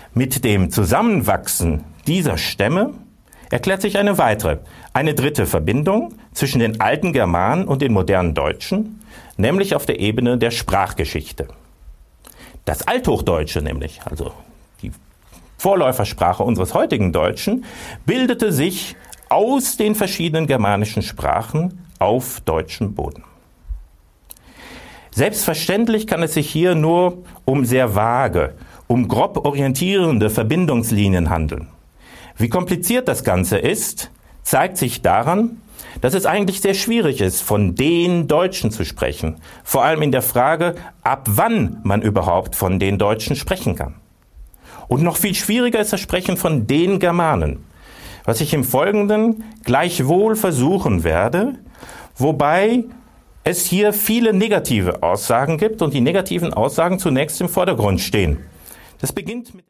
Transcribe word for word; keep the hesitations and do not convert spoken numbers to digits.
Mit dem Zusammenwachsen dieser Stämme erklärt sich eine weitere, eine dritte Verbindung zwischen den alten Germanen und den modernen Deutschen, nämlich auf der Ebene der Sprachgeschichte. Das Althochdeutsche nämlich, also die Vorläufersprache unseres heutigen Deutschen, bildete sich aus den verschiedenen germanischen Sprachen auf deutschem Boden. Selbstverständlich kann es sich hier nur um sehr vage, um grob orientierende Verbindungslinien handeln. Wie kompliziert das Ganze ist, zeigt sich daran, dass es eigentlich sehr schwierig ist, von den Deutschen zu sprechen. Vor allem in der Frage, ab wann man überhaupt von den Deutschen sprechen kann. Und noch viel schwieriger ist das Sprechen von den Germanen, was ich im Folgenden gleichwohl versuchen werde, wobei es hier viele negative Aussagen gibt und die negativen Aussagen zunächst im Vordergrund stehen. Das beginnt mit